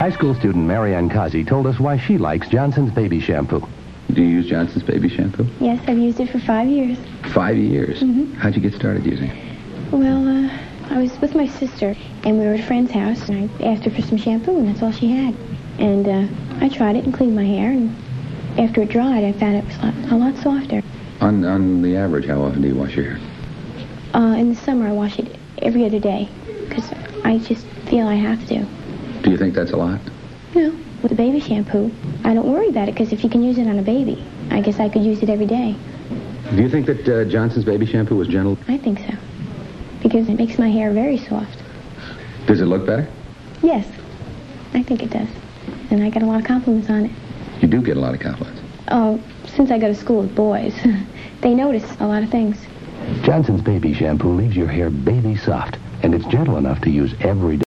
High school student Marianne Kazi told us why she likes Johnson's baby shampoo. Do you use Johnson's baby shampoo? Yes, I've used it for 5 years. 5 years? Mm-hmm. How'd you get started using it? Well, I was with my sister, and we were at a friend's house, and I asked her for some shampoo, and that's all she had. And I tried it and cleaned my hair, and after it dried, I found it was a lot softer. On the average, how often do you wash your hair? In the summer, I wash it every other day, because I just feel I have to. Do you think that's a lot? No. With the baby shampoo, I don't worry about it, because if you can use it on a baby, I guess I could use it every day. Do you think that Johnson's baby shampoo is gentle? I think so, because it makes my hair very soft. Does it look better? Yes, I think it does. And I get a lot of compliments on it. You do get a lot of compliments. Oh, since I go to school with boys, they notice a lot of things. Johnson's baby shampoo leaves your hair baby soft, and it's gentle enough to use every day.